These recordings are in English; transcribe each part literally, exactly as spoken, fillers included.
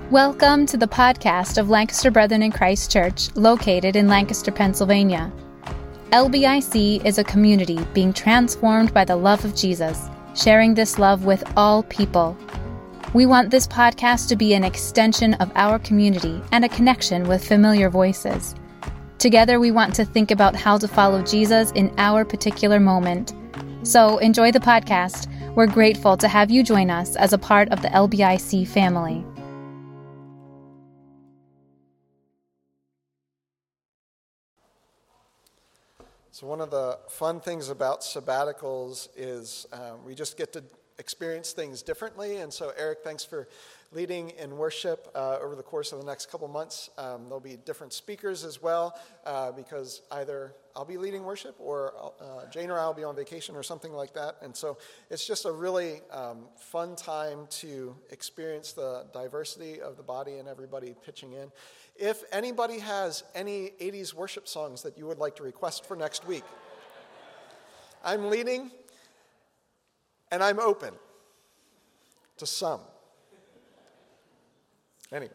Welcome to the podcast of Lancaster Brethren in Christ Church, located in Lancaster, Pennsylvania. L B I C is a community being transformed by the love of Jesus, sharing this love with all people. We want this podcast to be an extension of our community and a connection with familiar voices. Together, we want to think about how to follow Jesus in our particular moment. So enjoy the podcast. We're grateful to have you join us as a part of the L B I C family. So one of the fun things about sabbaticals is um, we just get to experience things differently. And so, Eric, thanks for leading in worship uh, over the course of the next couple months. Um, there'll be different speakers as well, uh, because either I'll be leading worship or uh, Jane or I will be on vacation or something like that. And so it's just a really um, fun time to experience the diversity of the body and everybody pitching in. If anybody has any eighties worship songs that you would like to request for next week, I'm leading and I'm open to some. Anyway,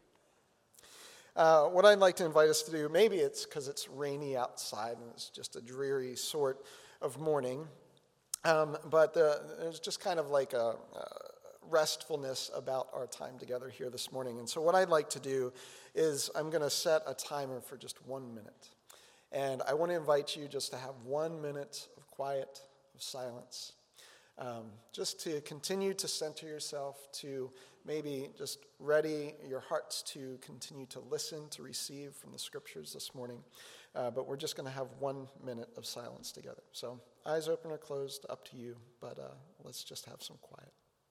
uh, what I'd like to invite us to do, maybe it's because it's rainy outside and it's just a dreary sort of morning, um, but uh, there's just kind of like a, a restfulness about our time together here this morning. And so what I'd like to do is I'm going to set a timer for just one minute. And I want to invite you just to have one minute of quiet, of silence, um, just to continue to center yourself, to maybe just ready your hearts to continue to listen, to receive from the scriptures this morning. Uh, but we're just going to have one minute of silence together. So eyes open or closed, up to you, but uh, let's just have some quiet.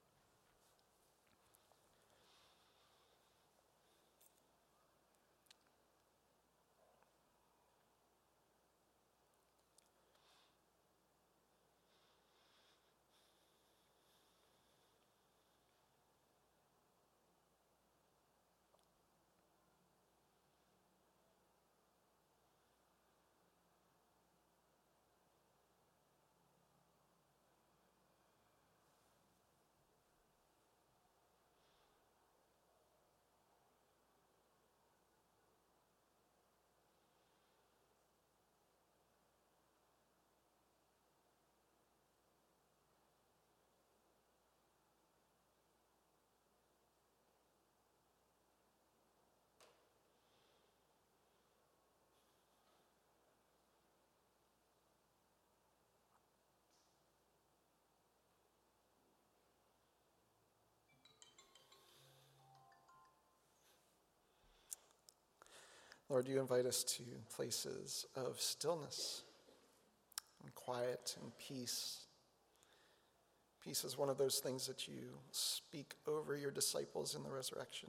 Lord, you invite us to places of stillness and quiet and peace. Peace is one of those things that you speak over your disciples in the resurrection.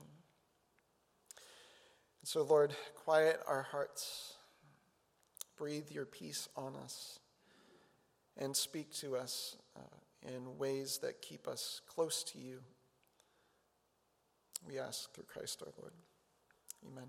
And so, Lord, quiet our hearts, breathe your peace on us, and speak to us uh, in ways that keep us close to you. We ask through Christ our Lord. Amen.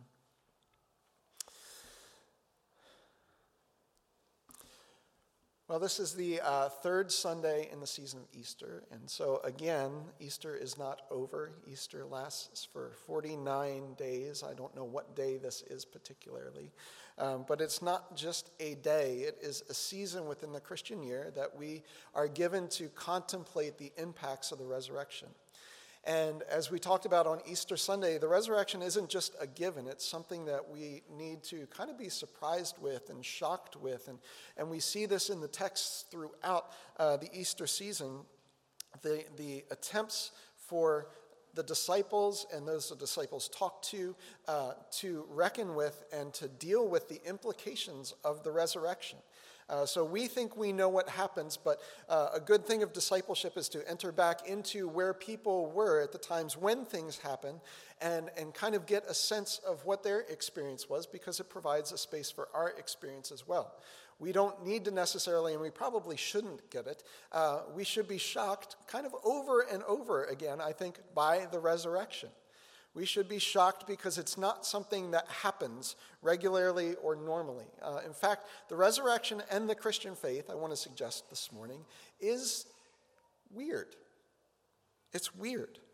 Well, this is the uh, third Sunday in the season of Easter, and so again, Easter is not over. Easter lasts for forty-nine days. I don't know what day this is particularly, um, but it's not just a day. It is a season within the Christian year that we are given to contemplate the impacts of the resurrection. And as we talked about on Easter Sunday, the resurrection isn't just a given. It's something that we need to kind of be surprised with and shocked with. And, and we see this in the texts throughout uh, the Easter season. The, the attempts for the disciples and those the disciples talk to, uh, to reckon with and to deal with the implications of the resurrection. Uh, so we think we know what happens, but uh, a good thing of discipleship is to enter back into where people were at the times when things happen and, and kind of get a sense of what their experience was, because it provides a space for our experience as well. We don't need to necessarily, and we probably shouldn't get it, uh, we should be shocked kind of over and over again, I think, by the resurrection. We should be shocked because it's not something that happens regularly or normally. Uh, in fact, the resurrection and the Christian faith, I want to suggest this morning, is weird. It's weird.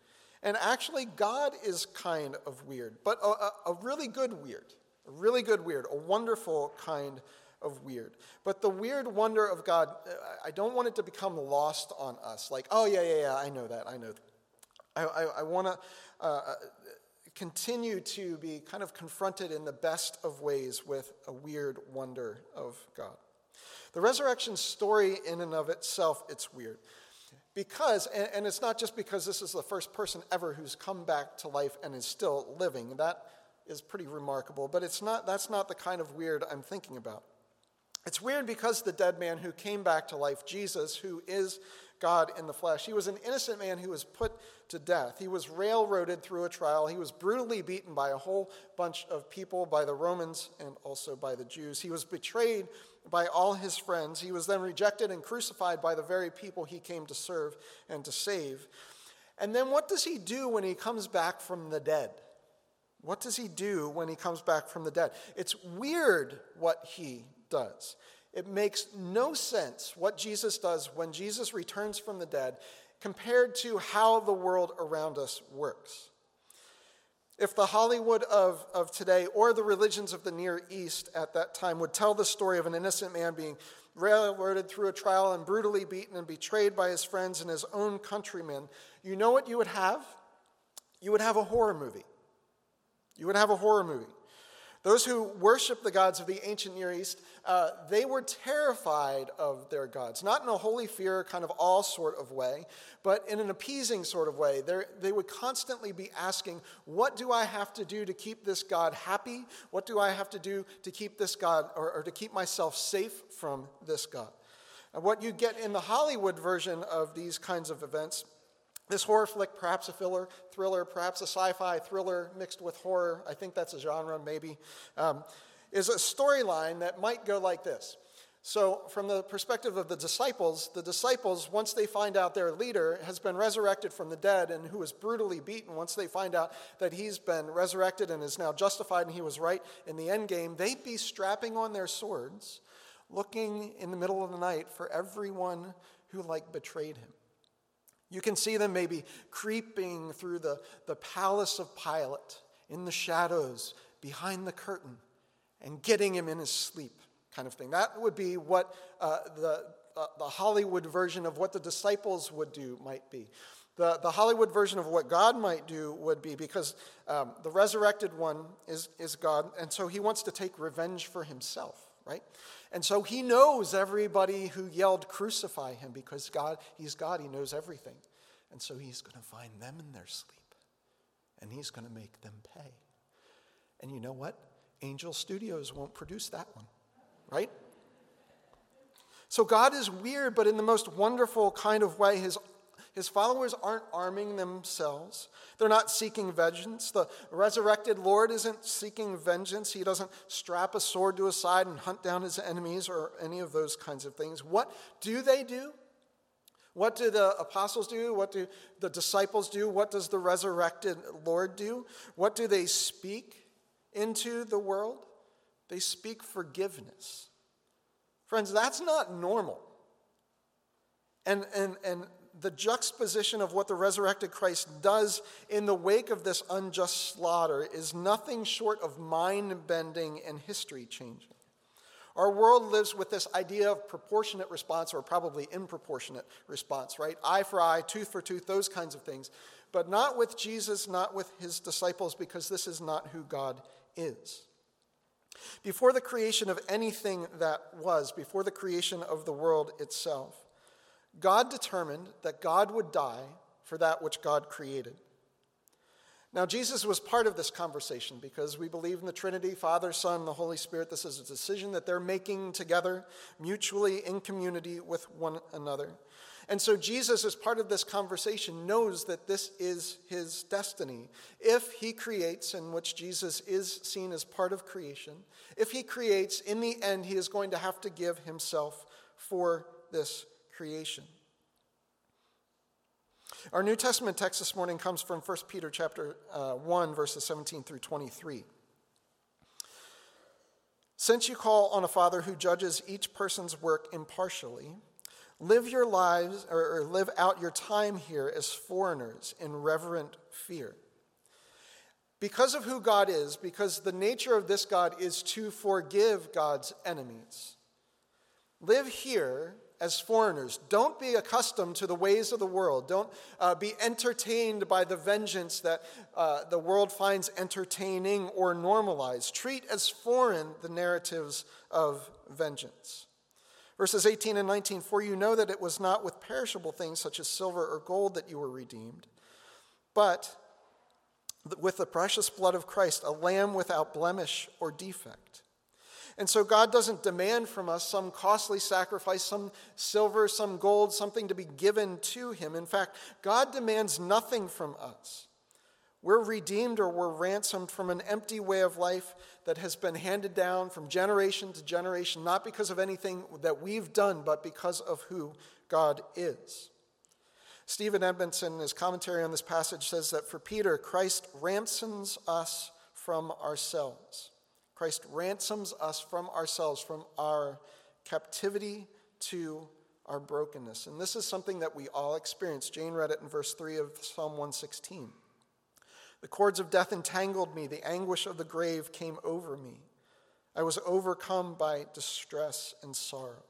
And actually, God is kind of weird, but a, a, a really good weird, a really good weird, a wonderful kind of weird. But the weird wonder of God, I don't want it to become lost on us. Like, oh, yeah, yeah, yeah, I know that, I know that. I, I, I want to uh, continue to be kind of confronted in the best of ways with a weird wonder of God. The resurrection story in and of itself, it's weird. Because, and, and it's not just because this is the first person ever who's come back to life and is still living. That is pretty remarkable, but it's not. That's not the kind of weird I'm thinking about. It's weird because the dead man who came back to life, Jesus, who is God in the flesh, he was an innocent man who was put to death. He was railroaded through a trial. He was brutally beaten by a whole bunch of people, by the Romans and also by the Jews. He was betrayed by all his friends. He was then rejected and crucified by the very people he came to serve and to save. And then what does he do when he comes back from the dead? What does he do when he comes back from the dead? It's weird what he does. It makes no sense what Jesus does when Jesus returns from the dead compared to how the world around us works. If the Hollywood of, of today or the religions of the Near East at that time would tell the story of an innocent man being railroaded through a trial and brutally beaten and betrayed by his friends and his own countrymen, you know what you would have? You would have a horror movie. You would have a horror movie. Those who worship the gods of the ancient Near East, uh, they were terrified of their gods, not in a holy fear kind of awe sort of way, but in an appeasing sort of way. They're, they would constantly be asking, what do I have to do to keep this God happy? What do I have to do to keep this God, or, or to keep myself safe from this God? And what you get in the Hollywood version of these kinds of events, this horror flick, perhaps a thriller, thriller, perhaps a sci-fi thriller mixed with horror, I think that's a genre maybe, um, is a storyline that might go like this. So from the perspective of the disciples, the disciples, once they find out their leader has been resurrected from the dead and who was brutally beaten, once they find out that he's been resurrected and is now justified and he was right in the end game, they'd be strapping on their swords, looking in the middle of the night for everyone who like betrayed him. You can see them maybe creeping through the, the palace of Pilate in the shadows behind the curtain and getting him in his sleep, kind of thing. That would be what uh, the, uh, the Hollywood version of what the disciples would do might be. The, the Hollywood version of what God might do would be, because um, the resurrected one is, is God, and so he wants to take revenge for himself, right? And so he knows everybody who yelled, crucify him, because God, he's God, he knows everything. And so he's going to find them in their sleep, and he's going to make them pay. And you know what? Angel Studios won't produce that one, right? So God is weird, but in the most wonderful kind of way. His His followers aren't arming themselves. They're not seeking vengeance. The resurrected Lord isn't seeking vengeance. He doesn't strap a sword to his side and hunt down his enemies or any of those kinds of things. What do they do? What do the apostles do? What do the disciples do? What does the resurrected Lord do? What do they speak into the world? They speak forgiveness. Friends, that's not normal. And, and, and the juxtaposition of what the resurrected Christ does in the wake of this unjust slaughter is nothing short of mind-bending and history-changing. Our world lives with this idea of proportionate response, or probably improportionate response, right? Eye for eye, tooth for tooth, those kinds of things. But not with Jesus, not with his disciples, because this is not who God is. Before the creation of anything that was, before the creation of the world itself, God determined that God would die for that which God created. Now, Jesus was part of this conversation because we believe in the Trinity, Father, Son, the Holy Spirit. This is a decision that they're making together, mutually in community with one another. And so Jesus, as part of this conversation, knows that this is his destiny. If he creates, in which Jesus is seen as part of creation, if he creates, in the end, he is going to have to give himself for this creation. Our New Testament text this morning comes from First Peter chapter uh, one, verses seventeen through twenty-three. Since you call on a Father who judges each person's work impartially, Live your lives, or, or live out your time here as foreigners in reverent fear. Because of who God is, because the nature of this God is to forgive God's enemies, live here as foreigners. Don't be accustomed to the ways of the world. Don't uh, be entertained by the vengeance that uh, the world finds entertaining or normalized. Treat as foreign the narratives of vengeance. Verses eighteen and nineteen, for you know that it was not with perishable things such as silver or gold that you were redeemed, but with the precious blood of Christ, a lamb without blemish or defect. And so God doesn't demand from us some costly sacrifice, some silver, some gold, something to be given to him. In fact, God demands nothing from us. We're redeemed or we're ransomed from an empty way of life that has been handed down from generation to generation, not because of anything that we've done, but because of who God is. Stephen Edmondson, in his commentary on this passage, says that for Peter, Christ ransoms us from ourselves. Christ ransoms us from ourselves, from our captivity to our brokenness. And this is something that we all experience. Jane read it in verse three of Psalm one sixteen. The cords of death entangled me. The anguish of the grave came over me. I was overcome by distress and sorrow.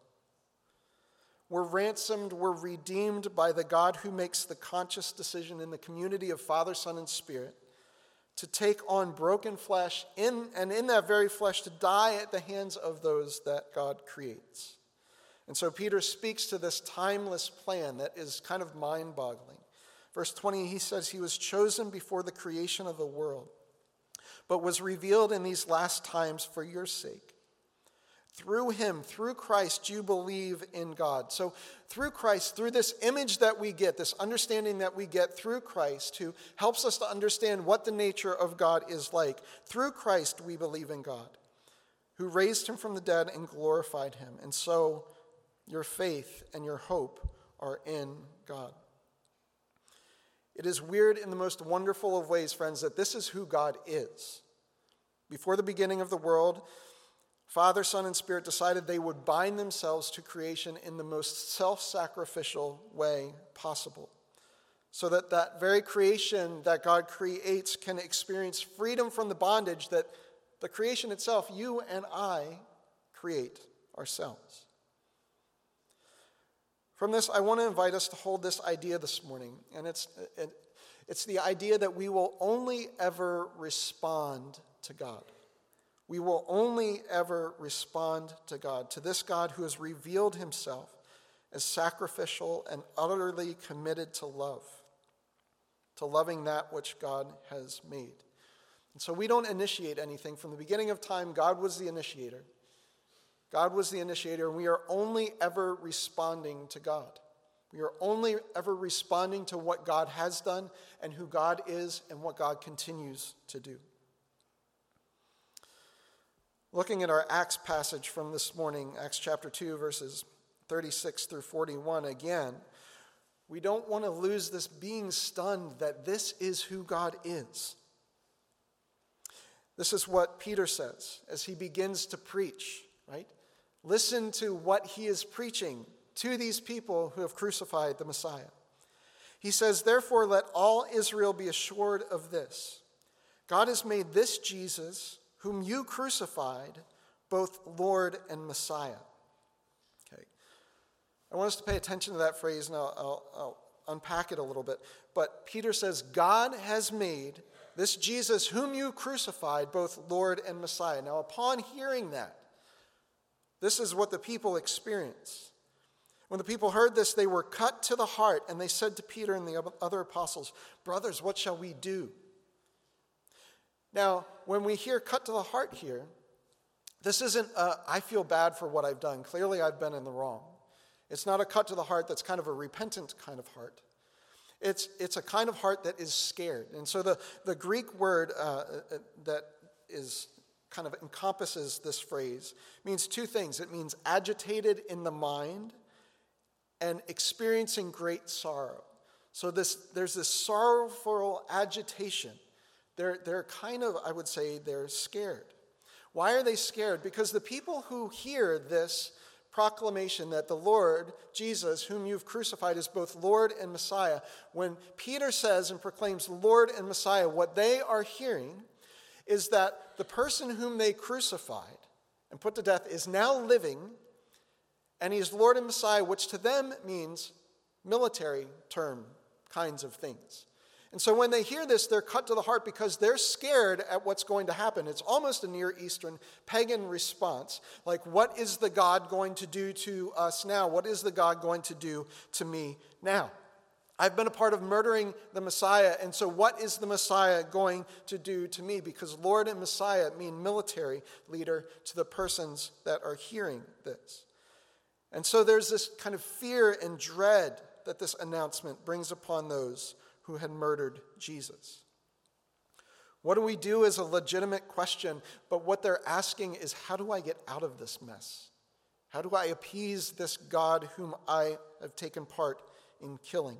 We're ransomed, we're redeemed by the God who makes the conscious decision in the community of Father, Son, and Spirit to take on broken flesh, in and in that very flesh to die at the hands of those that God creates. And so Peter speaks to this timeless plan that is kind of mind-boggling. Verse twenty, he says, he was chosen before the creation of the world, but was revealed in these last times for your sake. Through him, through Christ, you believe in God. So through Christ, through this image that we get, this understanding that we get through Christ, who helps us to understand what the nature of God is like, through Christ we believe in God, who raised him from the dead and glorified him. And so your faith and your hope are in God. It is weird in the most wonderful of ways, friends, that this is who God is. Before the beginning of the world, Father, Son, and Spirit decided they would bind themselves to creation in the most self-sacrificial way possible, so that that very creation that God creates can experience freedom from the bondage that the creation itself, you and I, create ourselves. From this, I want to invite us to hold this idea this morning, and it's, it, it's the idea that we will only ever respond to God. We will only ever respond to God, to this God who has revealed himself as sacrificial and utterly committed to love, to loving that which God has made. And so we don't initiate anything. From the beginning of time, God was the initiator. God was the initiator, and we are only ever responding to God. We are only ever responding to what God has done and who God is and what God continues to do. Looking at our Acts passage from this morning, Acts chapter two, verses thirty-six through forty-one, again, we don't want to lose this being stunned that this is who God is. This is what Peter says as he begins to preach, right? Listen to what he is preaching to these people who have crucified the Messiah. He says, therefore, let all Israel be assured of this. God has made this Jesus, whom you crucified, both Lord and Messiah. Okay. I want us to pay attention to that phrase, and I'll, I'll, I'll unpack it a little bit. But Peter says, God has made this Jesus, whom you crucified, both Lord and Messiah. Now, upon hearing that, this is what the people experienced. When the people heard this, they were cut to the heart, and they said to Peter and the other apostles, brothers, what shall we do? Now, when we hear cut to the heart here, this isn't a, I feel bad for what I've done. Clearly, I've been in the wrong. It's not a cut to the heart that's kind of a repentant kind of heart. It's, it's a kind of heart that is scared. And so the, the Greek word uh, that is kind of encompasses this phrase means two things. It means agitated in the mind and experiencing great sorrow. So this, there's this sorrowful agitation. They're, they're kind of, I would say, they're scared. Why are they scared? Because the people who hear this proclamation that the Lord, Jesus, whom you've crucified, is both Lord and Messiah. When Peter says and proclaims Lord and Messiah, what they are hearing is that the person whom they crucified and put to death is now living, and he is Lord and Messiah, which to them means military term kinds of things. And so when they hear this, they're cut to the heart because they're scared at what's going to happen. It's almost a Near Eastern pagan response. Like, what is the God going to do to us now? What is the God going to do to me now? I've been a part of murdering the Messiah, and so what is the Messiah going to do to me? Because Lord and Messiah mean military leader to the persons that are hearing this. And so there's this kind of fear and dread that this announcement brings upon those who had murdered Jesus. What do we do is a legitimate question, but what they're asking is, how do I get out of this mess? How do I appease this God whom I have taken part in killing?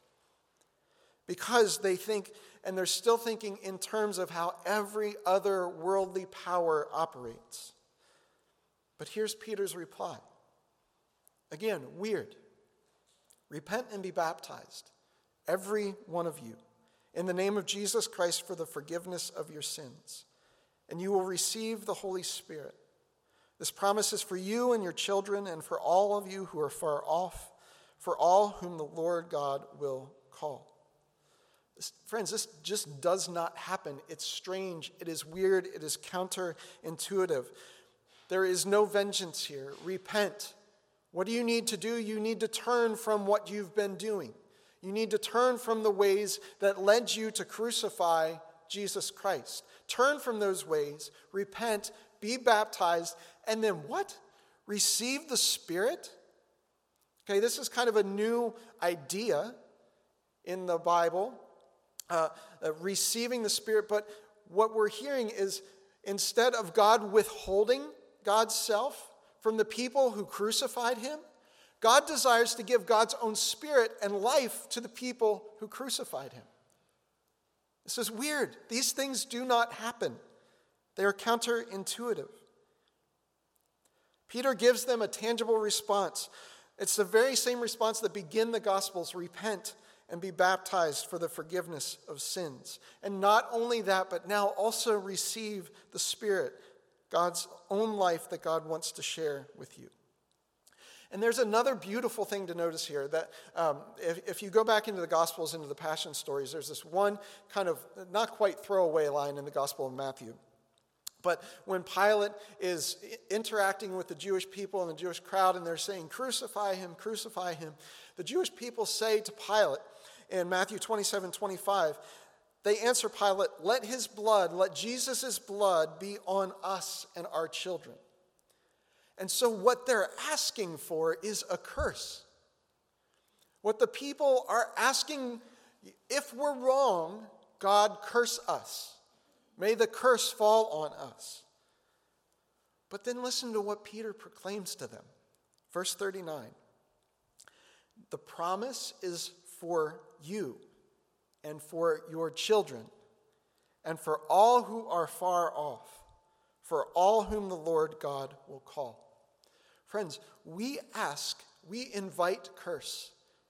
Because they think, and they're still thinking in terms of how every other worldly power operates. But here's Peter's reply. Again, weird. Repent and be baptized, every one of you, in the name of Jesus Christ for the forgiveness of your sins, and you will receive the Holy Spirit. This promise is for you and your children and for all of you who are far off, for all whom the Lord God will call. This, friends, this just does not happen. It's strange. It is weird. It is counterintuitive. There is no vengeance here. Repent. What do you need to do? You need to turn from what you've been doing. You need to turn from the ways that led you to crucify Jesus Christ. Turn from those ways, repent, be baptized, and then what? Receive the Spirit? Okay, this is kind of a new idea in the Bible, uh, uh, receiving the Spirit, but what we're hearing is instead of God withholding God's self from the people who crucified him, God desires to give God's own Spirit and life to the people who crucified him. This is weird. These things do not happen. They are counterintuitive. Peter gives them a tangible response. It's the very same response that begin the Gospels: repent and be baptized for the forgiveness of sins. And not only that, but now also receive the Spirit, God's own life that God wants to share with you. And there's another beautiful thing to notice here, that um, if, if you go back into the Gospels, into the Passion stories, there's this one kind of not quite throwaway line in the Gospel of Matthew. But when Pilate is interacting with the Jewish people and the Jewish crowd, and they're saying, crucify him, crucify him, the Jewish people say to Pilate in Matthew twenty-seven twenty-five, they answer Pilate, let his blood, let Jesus' blood be on us and our children. And so what they're asking for is a curse. What the people are asking, if we're wrong, God curse us. May the curse fall on us. But then listen to what Peter proclaims to them. Verse thirty-nine. The promise is for you and for your children and for all who are far off, for all whom the Lord God will call. Friends, we ask, we invite curse.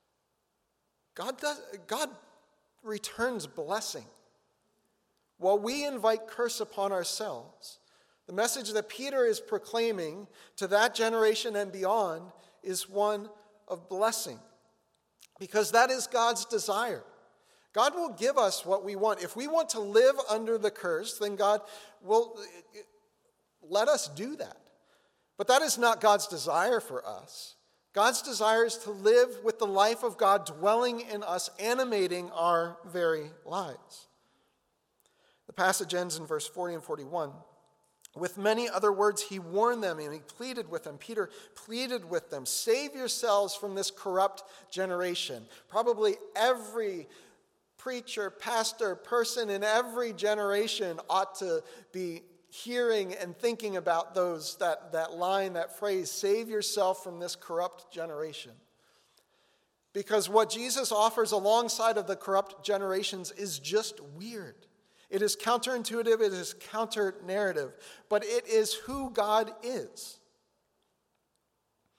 God does, God returns blessing. While we invite curse upon ourselves, the message that Peter is proclaiming to that generation and beyond is one of blessing, because that is God's desire. God will give us what we want. If we want to live under the curse, then God will let us do that. But that is not God's desire for us. God's desire is to live with the life of God dwelling in us, animating our very lives. The passage ends in verse forty and forty-one. With many other words, he warned them and he pleaded with them. Peter pleaded with them, save yourselves from this corrupt generation. Probably every preacher, pastor, person in every generation ought to be hearing and thinking about those, that, that line, that phrase, save yourself from this corrupt generation. Because what Jesus offers alongside of the corrupt generations is just weird. It is counterintuitive, it is counter-narrative, but it is who God is.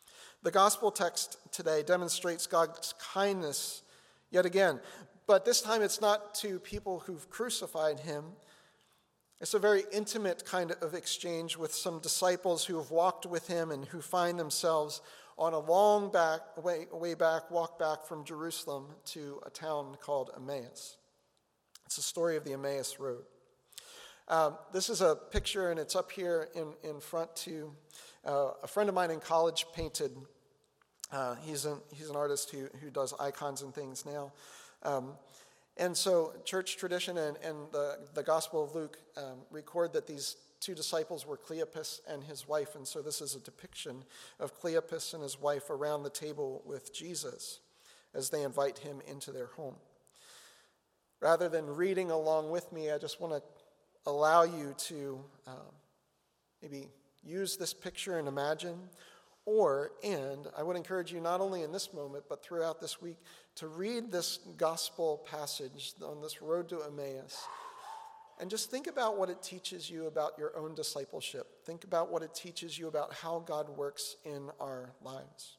The gospel text today demonstrates God's kindness yet again, but this time it's not to people who've crucified him. It's a very intimate kind of exchange with some disciples who have walked with him and who find themselves on a long back, way, way back, walk back from Jerusalem to a town called Emmaus. It's the story of the Emmaus Road. Um, this is a picture, and it's up here in, in front to uh, a friend of mine in college painted. Uh, he's, an, he's an artist who, who does icons and things now. Um, and so church tradition and, and the, the Gospel of Luke um, record that these two disciples were Cleopas and his wife. And so this is a depiction of Cleopas and his wife around the table with Jesus as they invite him into their home. Rather than reading along with me, I just want to allow you to uh, maybe use this picture and imagine, or, and I would encourage you not only in this moment, but throughout this week, to read this gospel passage on this road to Emmaus, and just think about what it teaches you about your own discipleship. Think about what it teaches you about how God works in our lives.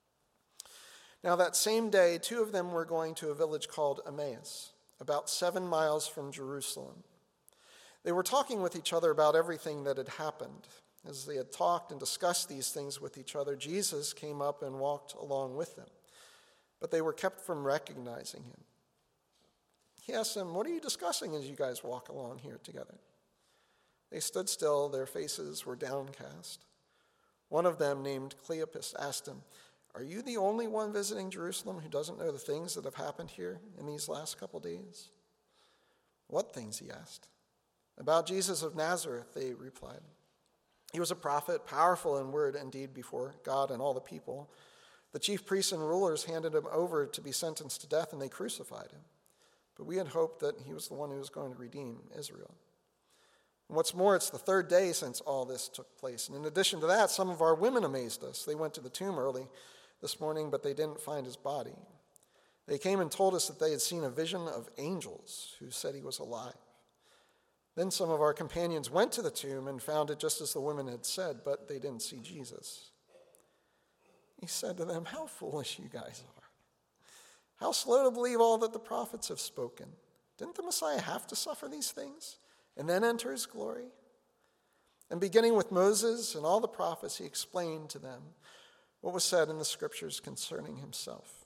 Now, that same day, two of them were going to a village called Emmaus, about seven miles from Jerusalem. They were talking with each other about everything that had happened. As they had talked and discussed these things with each other, Jesus came up and walked along with them, but they were kept from recognizing him. He asked them, "What are you discussing as you guys walk along here together?" They stood still, their faces were downcast. One of them, named Cleopas, asked him, "Are you the only one visiting Jerusalem who doesn't know the things that have happened here in these last couple days?" "What things?" he asked. "About Jesus of Nazareth," they replied. "He was a prophet, powerful in word and deed before God and all the people. The chief priests and rulers handed him over to be sentenced to death, and they crucified him. But we had hoped that he was the one who was going to redeem Israel. And what's more, it's the third day since all this took place. And in addition to that, some of our women amazed us. They went to the tomb early this morning, but they didn't find his body. They came and told us that they had seen a vision of angels who said he was alive. Then some of our companions went to the tomb and found it just as the women had said, but they didn't see Jesus." He said to them, "How foolish you guys are. How slow to believe all that the prophets have spoken. Didn't the Messiah have to suffer these things and then enter his glory?" And beginning with Moses and all the prophets, he explained to them what was said in the scriptures concerning himself.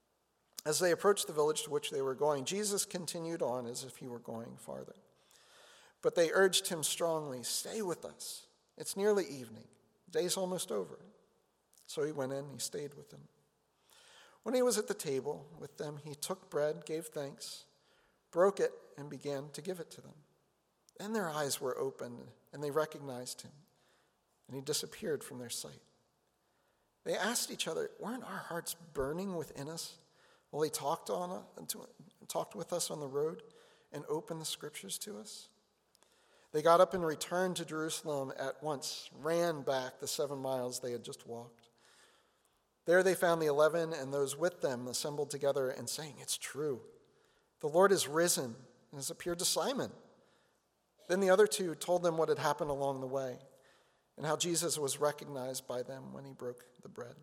As they approached the village to which they were going, Jesus continued on as if he were going farther. But they urged him strongly, "Stay with us. It's nearly evening. The day's almost over." So he went in, he stayed with them. When he was at the table with them, he took bread, gave thanks, broke it, and began to give it to them. Then their eyes were opened, and they recognized him, and he disappeared from their sight. They asked each other, "Weren't our hearts burning within us while he talked on talked with us on the road and opened the scriptures to us?" They got up and returned to Jerusalem at once, ran back the seven miles they had just walked. There they found the eleven and those with them assembled together and saying, "It's true. The Lord is risen and has appeared to Simon." Then the other two told them what had happened along the way and how Jesus was recognized by them when he broke the bread.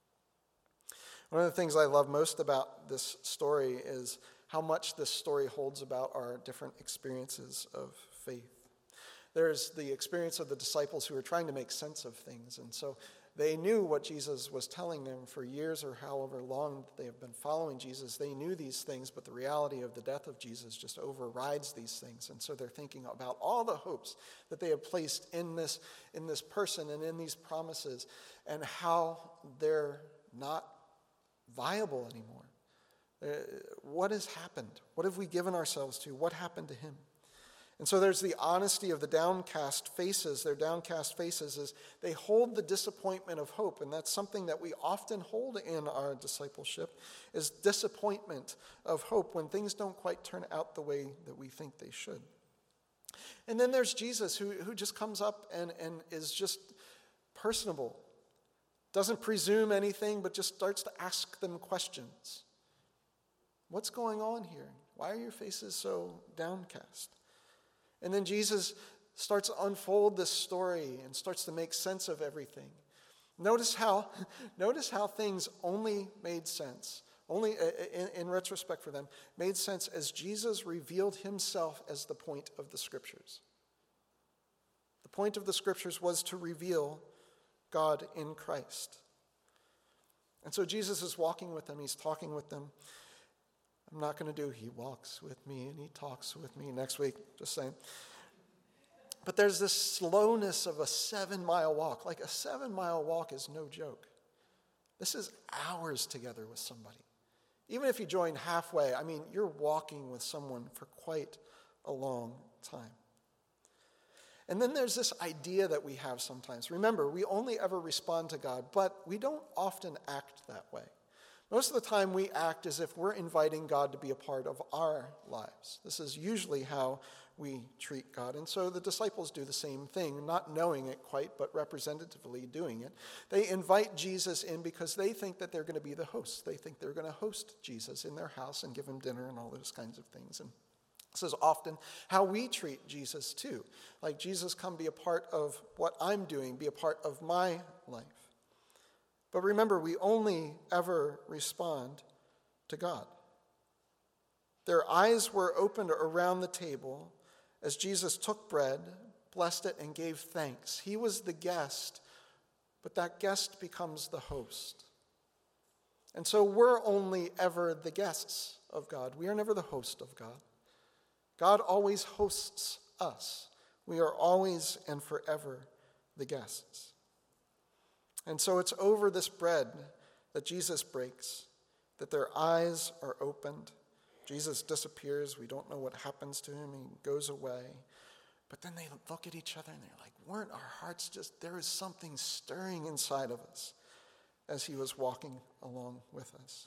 One of the things I love most about this story is how much this story holds about our different experiences of faith. There's the experience of the disciples who are trying to make sense of things. And so they knew what Jesus was telling them for years or however long they have been following Jesus. They knew these things, but the reality of the death of Jesus just overrides these things. And so they're thinking about all the hopes that they have placed in this, in this person and in these promises and how they're not viable anymore. Uh, what has happened? What have we given ourselves to? What happened to him? And so there's the honesty of the downcast faces. Their downcast faces is they hold the disappointment of hope. And that's something that we often hold in our discipleship, is disappointment of hope when things don't quite turn out the way that we think they should. And then there's Jesus who, who just comes up and, and is just personable. Doesn't presume anything, but just starts to ask them questions. What's going on here? Why are your faces so downcast? And then Jesus starts to unfold this story and starts to make sense of everything. Notice how, notice how things only made sense, only in, in retrospect for them, made sense as Jesus revealed himself as the point of the Scriptures. The point of the Scriptures was to reveal God in Christ. And so Jesus is walking with them. He's talking with them. I'm not going to do he walks with me and he talks with me next week, just saying. But there's this slowness of a seven-mile walk. Like a seven-mile walk is no joke. This is hours together with somebody. Even if you join halfway, I mean, you're walking with someone for quite a long time. And then there's this idea that we have sometimes. Remember, we only ever respond to God, but we don't often act that way. Most of the time we act as if we're inviting God to be a part of our lives. This is usually how we treat God. And so the disciples do the same thing, not knowing it quite, but representatively doing it. They invite Jesus in because they think that they're going to be the hosts. They think they're going to host Jesus in their house and give him dinner and all those kinds of things. And this is often how we treat Jesus too. Like, Jesus, come be a part of what I'm doing, be a part of my life. But remember, we only ever respond to God. Their eyes were opened around the table as Jesus took bread, blessed it, and gave thanks. He was the guest, but that guest becomes the host. And so we're only ever the guests of God. We are never the host of God. God always hosts us. We are always and forever the guests. And so it's over this bread that Jesus breaks, that their eyes are opened. Jesus disappears. We don't know what happens to him. He goes away. But then they look at each other and they're like, weren't our hearts just, there is something stirring inside of us as he was walking along with us.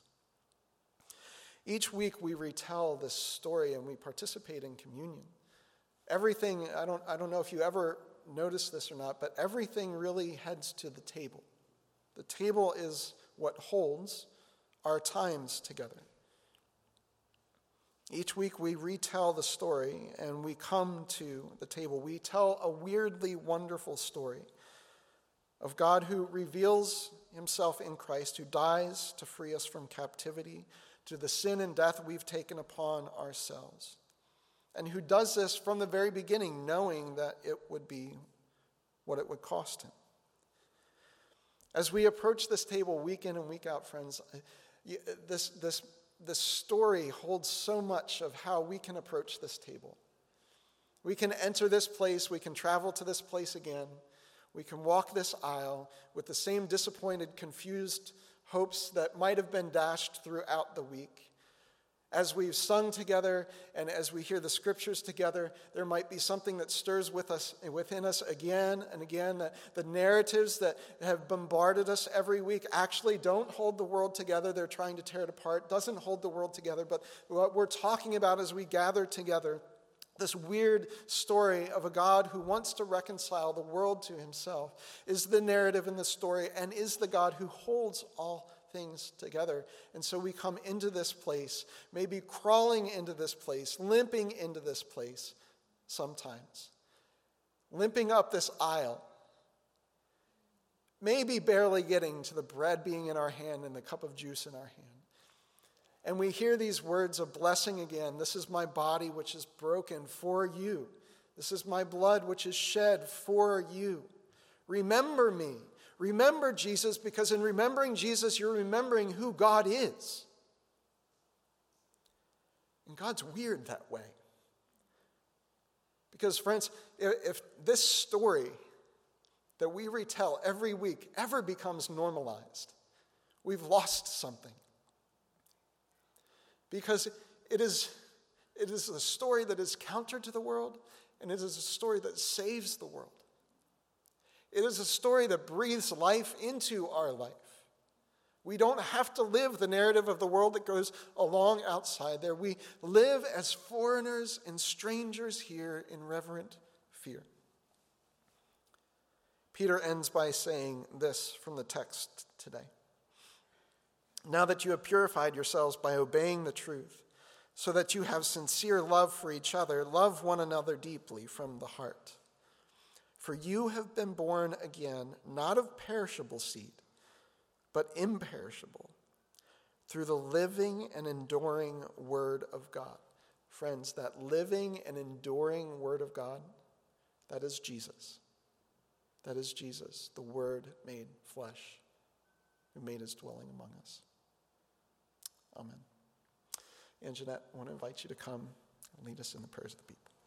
Each week we retell this story and we participate in communion. Everything, I don't, I don't know if you ever noticed this or not, but everything really heads to the table. The table is what holds our times together. Each week we retell the story and we come to the table. We tell a weirdly wonderful story of God who reveals himself in Christ, who dies to free us from captivity, to the sin and death we've taken upon ourselves, and who does this from the very beginning, knowing that it would be what it would cost him. As we approach this table week in and week out, friends, this, this, this story holds so much of how we can approach this table. We can enter this place, we can travel to this place again, we can walk this aisle with the same disappointed, confused hopes that might have been dashed throughout the week. As we've sung together and as we hear the scriptures together, there might be something that stirs with us, within us again and again. That the narratives that have bombarded us every week actually don't hold the world together. They're trying to tear it apart. Doesn't hold the world together. But what we're talking about as we gather together, this weird story of a God who wants to reconcile the world to himself, is the narrative in the story and is the God who holds all things together. And so we come into this place, maybe crawling into this place, limping into this place sometimes, limping up this aisle, maybe barely getting to the bread being in our hand and the cup of juice in our hand. And we hear these words of blessing again. This is my body which is broken for you. This is my blood which is shed for you. Remember me. Remember Jesus, because in remembering Jesus, you're remembering who God is. And God's weird that way. Because, friends, if this story that we retell every week ever becomes normalized, we've lost something. Because it is, it is a story that is counter to the world, and it is a story that saves the world. It is a story that breathes life into our life. We don't have to live the narrative of the world that goes along outside there. We live as foreigners and strangers here in reverent fear. Peter ends by saying this from the text today. Now that you have purified yourselves by obeying the truth, so that you have sincere love for each other, love one another deeply from the heart. For you have been born again, not of perishable seed, but imperishable, through the living and enduring word of God. Friends, that living and enduring word of God, that is Jesus. That is Jesus, the Word made flesh, who made his dwelling among us. Amen. And Jeanette, I want to invite you to come and lead us in the prayers of the people.